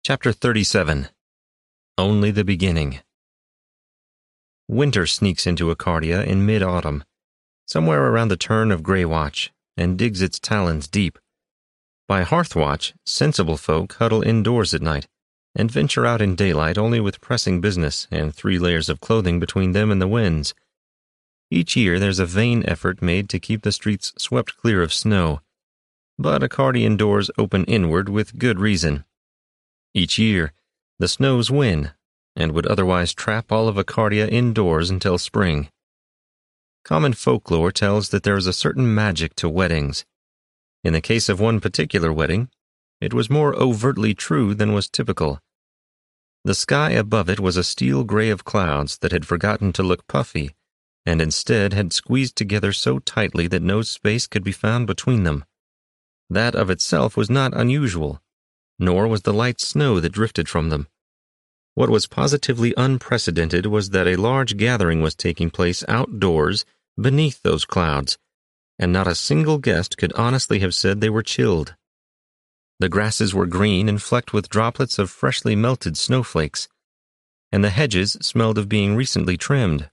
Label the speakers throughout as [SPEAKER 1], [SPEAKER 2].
[SPEAKER 1] Chapter 37. Only the Beginning. Winter sneaks into Arcadia in mid-autumn, somewhere around the turn of Greywatch, and digs its talons deep. By Hearthwatch, sensible folk huddle indoors at night, and venture out in daylight only with pressing business and 3 layers of clothing between them and the winds. Each year there's a vain effort made to keep the streets swept clear of snow, but Arcadian doors open inward with good reason. Each year, the snows win, and would otherwise trap all of Arcadia indoors until spring. Common folklore tells that there is a certain magic to weddings. In the case of one particular wedding, it was more overtly true than was typical. The sky above it was a steel gray of clouds that had forgotten to look puffy, and instead had squeezed together so tightly that no space could be found between them. That of itself was not unusual, nor was the light snow that drifted from them. What was positively unprecedented was that a large gathering was taking place outdoors beneath those clouds, and not a single guest could honestly have said they were chilled. The grasses were green and flecked with droplets of freshly melted snowflakes, and the hedges smelled of being recently trimmed.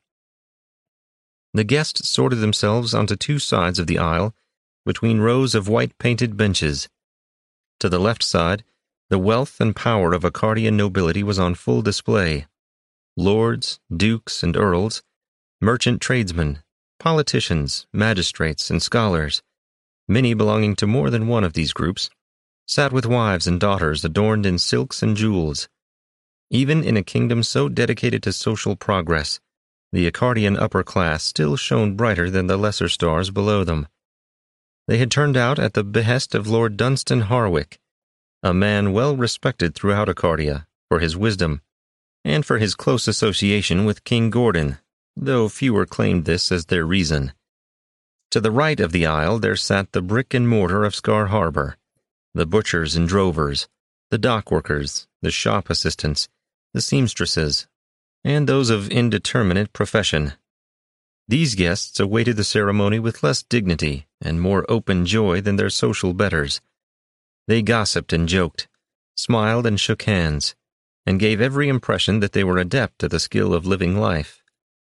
[SPEAKER 1] The guests sorted themselves onto 2 sides of the aisle between rows of white-painted benches. To the left side, the wealth and power of Arcadian nobility was on full display. Lords, dukes, and earls, merchant tradesmen, politicians, magistrates, and scholars, many belonging to more than one of these groups, sat with wives and daughters adorned in silks and jewels. Even in a kingdom so dedicated to social progress, the Arcadian upper class still shone brighter than the lesser stars below them. They had turned out at the behest of Lord Dunstan Harwick, a man well respected throughout Arcadia for his wisdom, and for his close association with King Gordon, though fewer claimed this as their reason. To the right of the aisle there sat the brick and mortar of Scar Harbor, the butchers and drovers, the dock workers, the shop assistants, the seamstresses, and those of indeterminate profession. These guests awaited the ceremony with less dignity and more open joy than their social betters. They gossiped and joked, smiled and shook hands, and gave every impression that they were adept at the skill of living life.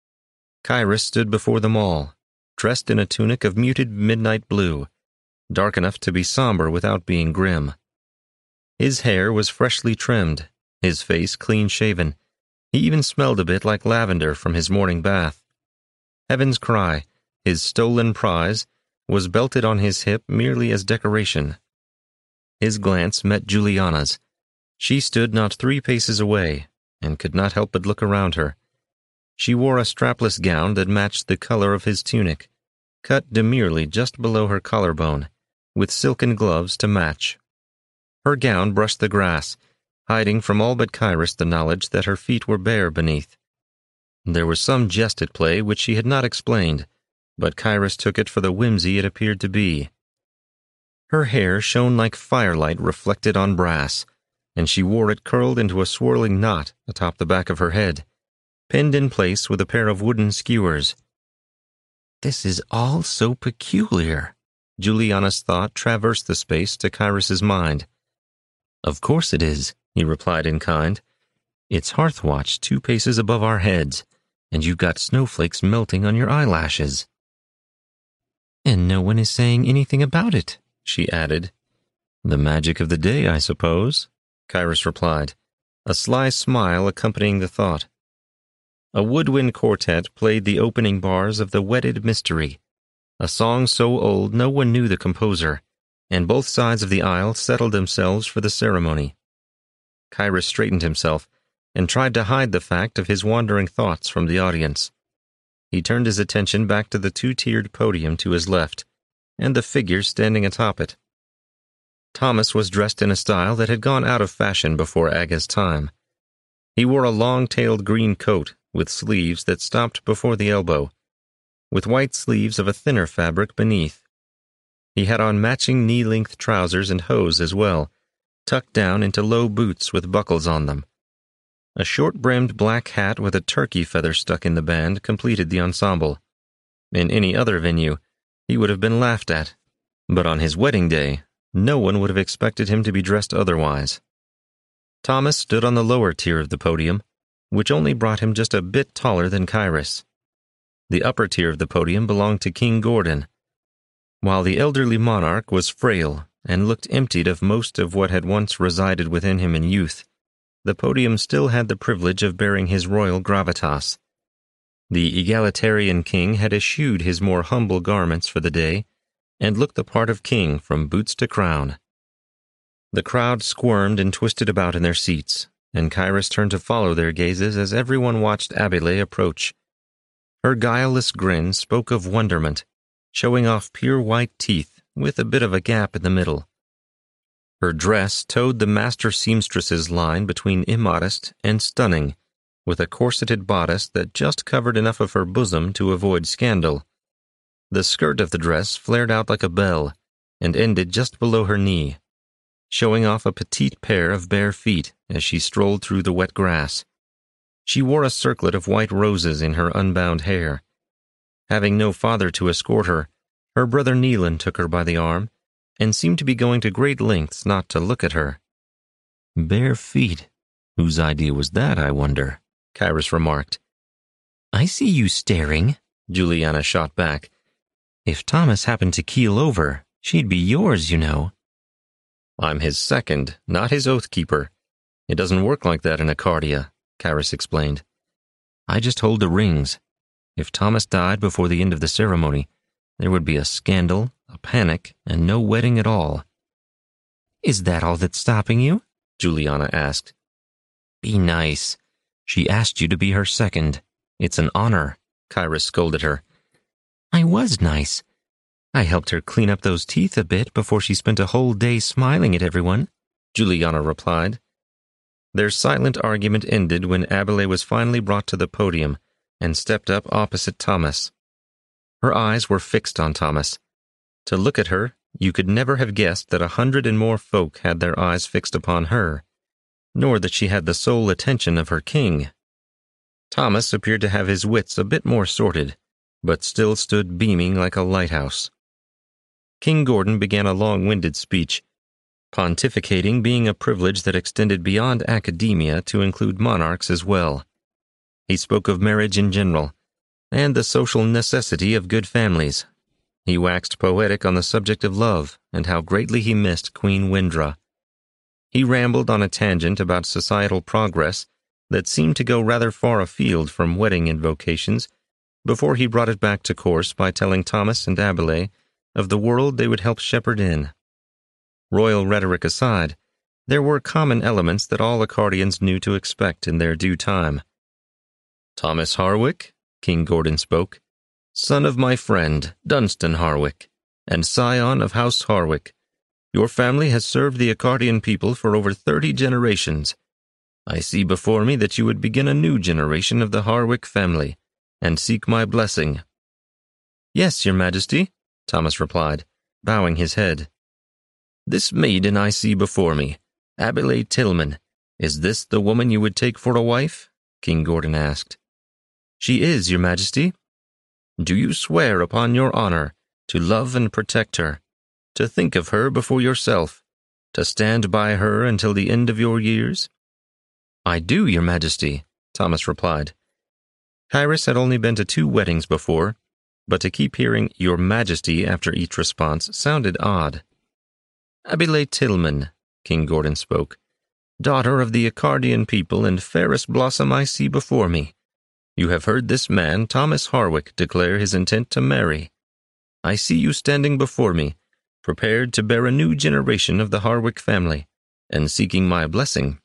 [SPEAKER 1] Kyrus stood before them all, dressed in a tunic of muted midnight blue, dark enough to be somber without being grim. His hair was freshly trimmed, his face clean-shaven. He even smelled a bit like lavender from his morning bath. Heaven's Cry, his stolen prize, was belted on his hip merely as decoration. His glance met Juliana's. She stood not 3 paces away, and could not help but look around her. She wore a strapless gown that matched the color of his tunic, cut demurely just below her collarbone, with silken gloves to match. Her gown brushed the grass, hiding from all but Kyrus the knowledge that her feet were bare beneath. There was some jest at play which she had not explained, but Kyrus took it for the whimsy it appeared to be. Her hair shone like firelight reflected on brass, and she wore it curled into a swirling knot atop the back of her head, pinned in place with a pair of wooden skewers. "This is all so peculiar," Juliana's thought traversed the space to Kyrus's mind. "Of course it is," he replied in kind. "It's Hearthwatch 2 paces above our heads, and you've got snowflakes melting on your eyelashes." "And no one is saying anything about it," she added. "The magic of the day, I suppose," Kyrus replied, a sly smile accompanying the thought. A woodwind quartet played the opening bars of The Wedded Mystery, a song so old no one knew the composer, and both sides of the aisle settled themselves for the ceremony. Kyrus straightened himself and tried to hide the fact of his wandering thoughts from the audience. He turned his attention back to the 2-tiered podium to his left, and the figures standing atop it. Thomas was dressed in a style that had gone out of fashion before Aga's time. He wore a long-tailed green coat with sleeves that stopped before the elbow, with white sleeves of a thinner fabric beneath. He had on matching knee-length trousers and hose as well, tucked down into low boots with buckles on them. A short-brimmed black hat with a turkey feather stuck in the band completed the ensemble. In any other venue, he would have been laughed at, but on his wedding day, no one would have expected him to be dressed otherwise. Thomas stood on the lower tier of the podium, which only brought him just a bit taller than Cyrus. The upper tier of the podium belonged to King Gordon. While the elderly monarch was frail and looked emptied of most of what had once resided within him in youth, the podium still had the privilege of bearing his royal gravitas. The egalitarian king had eschewed his more humble garments for the day, and looked the part of king from boots to crown. The crowd squirmed and twisted about in their seats, and Cyrus turned to follow their gazes as everyone watched Abilé approach. Her guileless grin spoke of wonderment, showing off pure white teeth with a bit of a gap in the middle. Her dress towed the master seamstress's line between immodest and stunning, with a corseted bodice that just covered enough of her bosom to avoid scandal. The skirt of the dress flared out like a bell, and ended just below her knee, showing off a petite pair of bare feet as she strolled through the wet grass. She wore a circlet of white roses in her unbound hair. Having no father to escort her, her brother Nelan took her by the arm, and seemed to be going to great lengths not to look at her. "Bare feet? Whose idea was that, I wonder?" Cyrus remarked. "I see you staring," Juliana shot back. "If Thomas happened to keel over, she'd be yours, you know." "I'm his second, not his oath-keeper. It doesn't work like that in Arcadia," Cyrus explained. "I just hold the rings. If Thomas died before the end of the ceremony, there would be a scandal, a panic, and no wedding at all." "Is that all that's stopping you?" Juliana asked. "Be nice. She asked you to be her second. It's an honor," Cyrus scolded her. "I was nice. I helped her clean up those teeth a bit before she spent a whole day smiling at everyone," Juliana replied. Their silent argument ended when Abilé was finally brought to the podium and stepped up opposite Thomas. Her eyes were fixed on Thomas. To look at her, you could never have guessed that 100 and more folk had their eyes fixed upon her, nor that she had the sole attention of her king. Thomas appeared to have his wits a bit more sorted, but still stood beaming like a lighthouse. King Gordon began a long-winded speech, pontificating being a privilege that extended beyond academia to include monarchs as well. He spoke of marriage in general, and the social necessity of good families. He waxed poetic on the subject of love and how greatly he missed Queen Windra. He rambled on a tangent about societal progress that seemed to go rather far afield from wedding invocations before he brought it back to course by telling Thomas and Abilé of the world they would help shepherd in. Royal rhetoric aside, there were common elements that all Arcadians knew to expect in their due time. "Thomas Harwick," King Gordon spoke, "son of my friend, Dunstan Harwick, and scion of House Harwick, your family has served the Arcadian people for over 30 generations. I see before me that you would begin a new generation of the Harwick family, and seek my blessing." "Yes, your majesty," Thomas replied, bowing his head. "This maiden I see before me, Abilé Tillman, is this the woman you would take for a wife?" King Gordon asked. "She is, your majesty." "Do you swear upon your honor to love and protect her, to think of her before yourself, to stand by her until the end of your years?" "I do, your majesty," Thomas replied. Cyrus had only been to 2 weddings before, but to keep hearing "your majesty" after each response sounded odd. "Abilé Tillman," King Gordon spoke, "daughter of the Arcadian people and fairest blossom I see before me. You have heard this man, Thomas Harwick, declare his intent to marry. I see you standing before me, prepared to bear a new generation of the Harwick family, and seeking my blessing."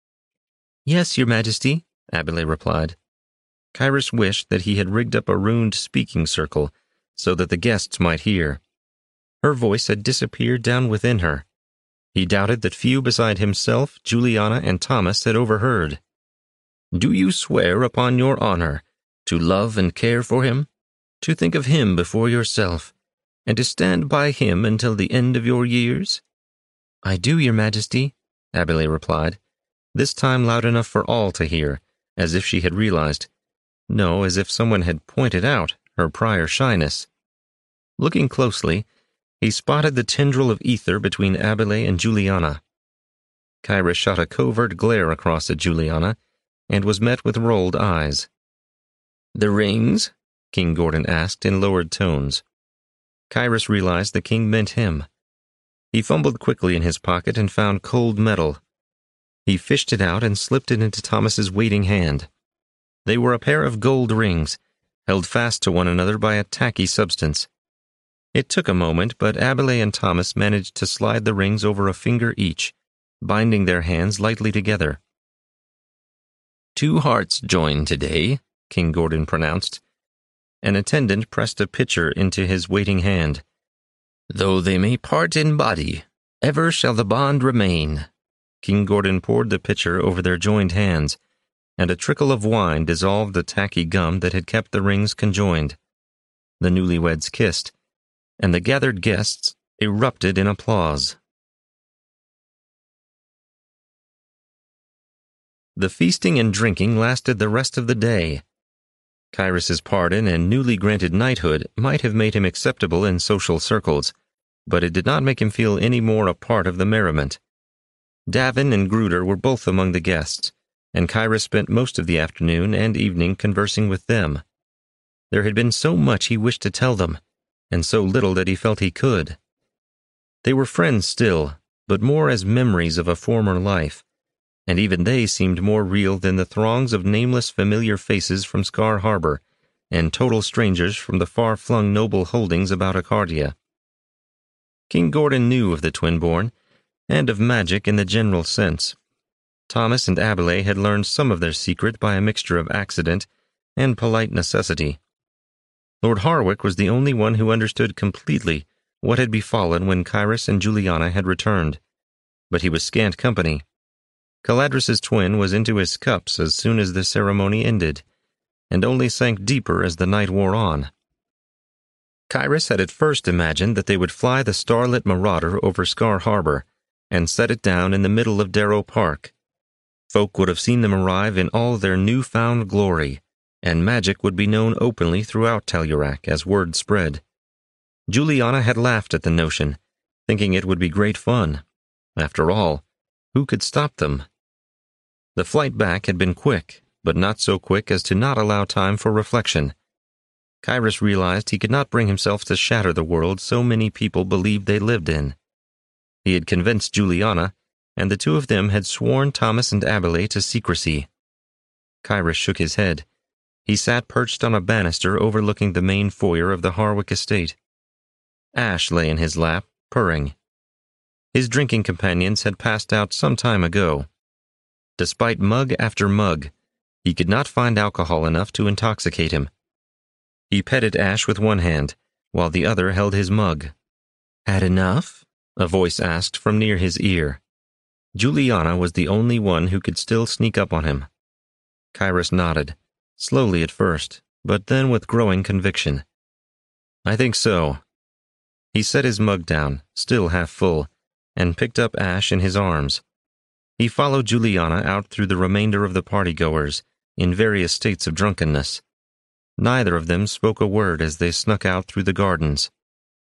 [SPEAKER 1] "Yes, your majesty," Abilé replied. Cyrus wished that he had rigged up a runed speaking circle so that the guests might hear. Her voice had disappeared down within her. He doubted that few beside himself, Juliana, and Thomas had overheard. "Do you swear upon your honor to love and care for him, to think of him before yourself, and to stand by him until the end of your years?" "I do, your majesty," Abilé replied, this time loud enough for all to hear, as if she had realized, no, as if someone had pointed out, her prior shyness. Looking closely, he spotted the tendril of ether between Abilé and Juliana. Kyra shot a covert glare across at Juliana and was met with rolled eyes. "The rings?" King Gordon asked in lowered tones. Kyrus realized the king meant him. He fumbled quickly in his pocket and found cold metal. He fished it out and slipped it into Thomas's waiting hand. They were a pair of gold rings, held fast to one another by a tacky substance. It took a moment, but Abelet and Thomas managed to slide the rings over a finger each, binding their hands lightly together. "Two hearts joined today," King Gordon pronounced. An attendant pressed a pitcher into his waiting hand. "Though they may part in body, ever shall the bond remain." King Gordon poured the pitcher over their joined hands, and a trickle of wine dissolved the tacky gum that had kept the rings conjoined. The newlyweds kissed, and the gathered guests erupted in applause. The feasting and drinking lasted the rest of the day. Kyrus's pardon and newly granted knighthood might have made him acceptable in social circles, but it did not make him feel any more a part of the merriment. Davin and Gruder were both among the guests, and Kyrus spent most of the afternoon and evening conversing with them. There had been so much he wished to tell them, and so little that he felt he could. They were friends still, but more as memories of a former life, and even they seemed more real than the throngs of nameless familiar faces from Scar Harbor and total strangers from the far-flung noble holdings about Arcadia. King Gordon knew of the twin-born, and of magic in the general sense. Thomas and Abelet had learned some of their secret by a mixture of accident and polite necessity. Lord Harwick was the only one who understood completely what had befallen when Kyrus and Juliana had returned, but he was scant company. Caladris's twin was into his cups as soon as the ceremony ended, and only sank deeper as the night wore on. Kyrus had at first imagined that they would fly the starlit Marauder over Scar Harbor and set it down in the middle of Darrow Park. Folk would have seen them arrive in all their newfound glory, and magic would be known openly throughout Tellurac as word spread. Juliana had laughed at the notion, thinking it would be great fun. After all, who could stop them? The flight back had been quick, but not so quick as to not allow time for reflection. Kyrus realized he could not bring himself to shatter the world so many people believed they lived in. He had convinced Juliana, and the two of them had sworn Thomas and Abelet to secrecy. Kyrus shook his head. He sat perched on a banister overlooking the main foyer of the Harwick estate. Ash lay in his lap, purring. His drinking companions had passed out some time ago. Despite mug after mug, he could not find alcohol enough to intoxicate him. He petted Ash with one hand, while the other held his mug. "Had enough?" a voice asked from near his ear. Juliana was the only one who could still sneak up on him. Kyrus nodded, slowly at first, but then with growing conviction. "I think so." He set his mug down, still half full, and picked up Ash in his arms. He followed Juliana out through the remainder of the partygoers, in various states of drunkenness. Neither of them spoke a word as they snuck out through the gardens.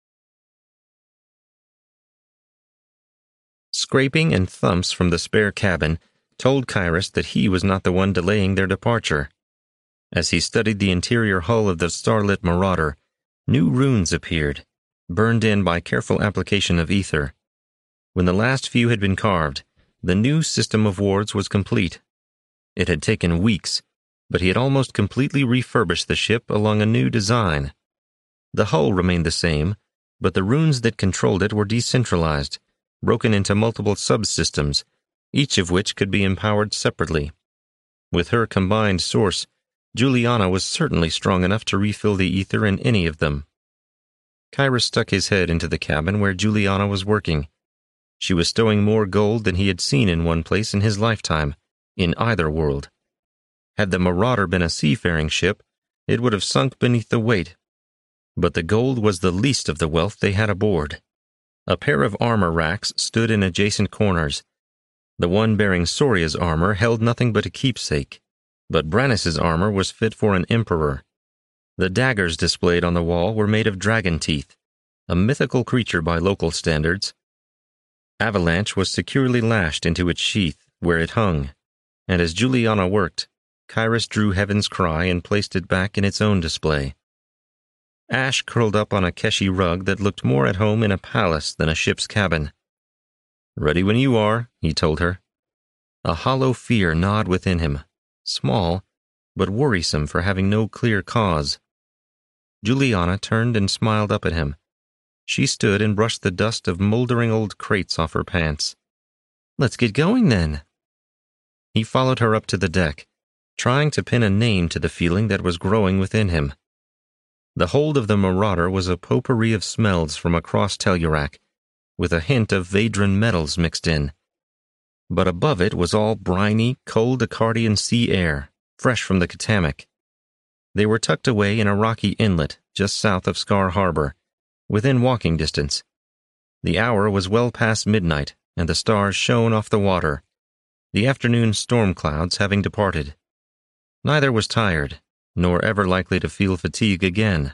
[SPEAKER 1] Scraping and thumps from the spare cabin told Kyrus that he was not the one delaying their departure. As he studied the interior hull of the starlit Marauder, new runes appeared, burned in by careful application of ether. When the last few had been carved, the new system of wards was complete. It had taken weeks, but he had almost completely refurbished the ship along a new design. The hull remained the same, but the runes that controlled it were decentralized, broken into multiple subsystems, each of which could be empowered separately. With her combined source, Juliana was certainly strong enough to refill the ether in any of them. Kyrus stuck his head into the cabin where Juliana was working. She was stowing more gold than he had seen in one place in his lifetime, in either world. Had the Marauder been a seafaring ship, it would have sunk beneath the weight. But the gold was the least of the wealth they had aboard. A pair of armor racks stood in adjacent corners. The one bearing Soria's armor held nothing but a keepsake, but Brannis's armor was fit for an emperor. The daggers displayed on the wall were made of dragon teeth, a mythical creature by local standards. Avalanche was securely lashed into its sheath where it hung, and as Juliana worked, Kyrus drew Heaven's Cry and placed it back in its own display. Ash curled up on a Keshi rug that looked more at home in a palace than a ship's cabin. "Ready when you are," he told her. A hollow fear gnawed within him, small, but worrisome for having no clear cause. Juliana turned and smiled up at him. She stood and brushed the dust of moldering old crates off her pants. "Let's get going, then." He followed her up to the deck, trying to pin a name to the feeling that was growing within him. The hold of the Marauder was a potpourri of smells from across Tellurac, with a hint of Vadran metals mixed in. But above it was all briny, cold Accardian sea air, fresh from the Katamic. They were tucked away in a rocky inlet just south of Scar Harbor, within walking distance. The hour was well past midnight, and the stars shone off the water, the afternoon storm clouds having departed. Neither was tired, nor ever likely to feel fatigue again.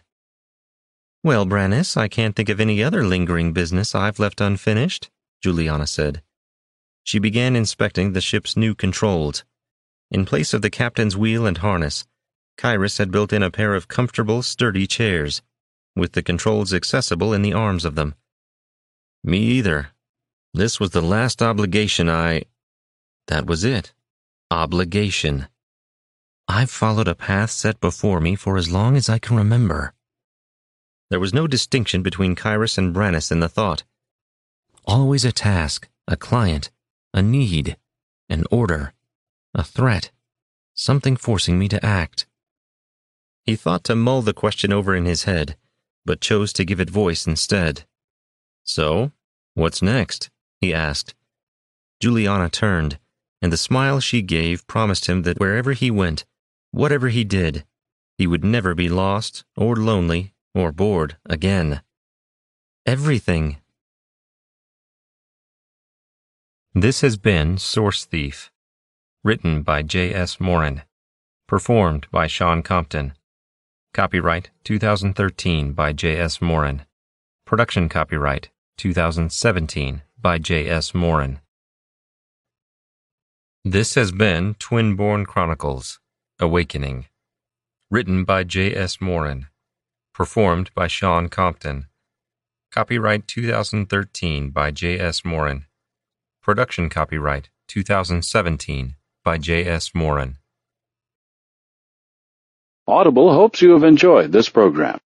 [SPEAKER 1] "Well, Brannis, I can't think of any other lingering business I've left unfinished," Juliana said. She began inspecting the ship's new controls. In place of the captain's wheel and harness, Kyrus had built in a pair of comfortable, sturdy chairs, with the controls accessible in the arms of them. "Me either. This was the last obligation That was it. Obligation. I've followed a path set before me for as long as I can remember." There was no distinction between Kyrus and Brannis in the thought. Always a task, a client, a need, an order, a threat, something forcing me to act. He thought to mull the question over in his head, but chose to give it voice instead. "So, what's next?" he asked. Juliana turned, and the smile she gave promised him that wherever he went, whatever he did, he would never be lost, or lonely, or bored again. Everything. This has been Source Thief, written by J.S. Morin, performed by Sean Compton. Copyright 2013 by J.S. Morin. Production copyright 2017 by J.S. Morin. This has been Twinborn Chronicles, Awakening, written by J.S. Morin, performed by Sean Compton. Copyright 2013 by J.S. Morin. Production copyright 2017 by J.S. Morin.
[SPEAKER 2] Audible hopes you have enjoyed this program.